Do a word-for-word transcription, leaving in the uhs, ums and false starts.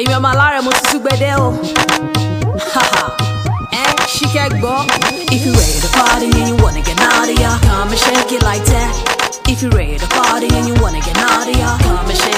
èmi ọmọ alárẹ̀ mo tutù gbẹdẹ o. Eh, ṣìkẹ́ gbọ́. If you ready to party and you wanna get naughty, come and shake it like that. If you ready to party and you wanna get naughty, come and shake